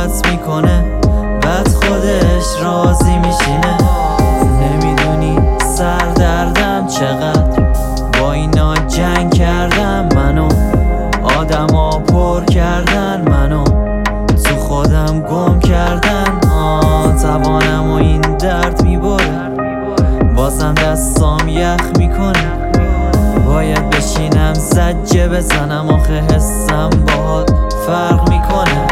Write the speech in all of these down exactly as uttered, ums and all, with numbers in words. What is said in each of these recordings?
محبت میکنه، بعد خودش راضی میشینه. نمیدونی سردردم چقدر، با اینا جنگ کردم منو، آدما پر کردن منو، تو خودم گم کردن. آه توانم و این درد میبره، بازم دستام یخ میکنه. باید بشینم زجه بزنم، آخه حسم باهات فرق میکنه.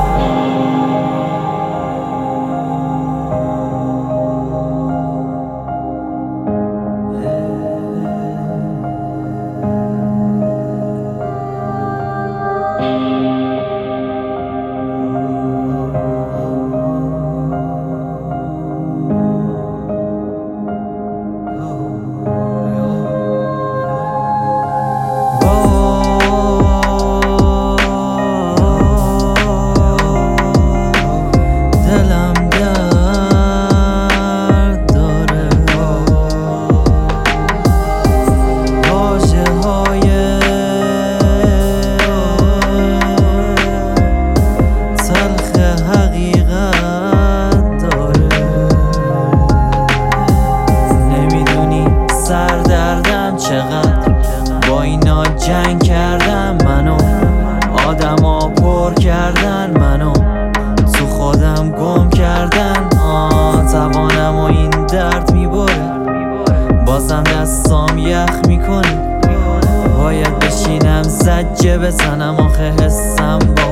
با اینا جنگ کردم منو، آدما پر کردن منو، تو خودم گم کردن. آه توانم و این درد میبره، بازم دستام یخ میکنه. باید بشینم زجه بزنم، آخه حسم با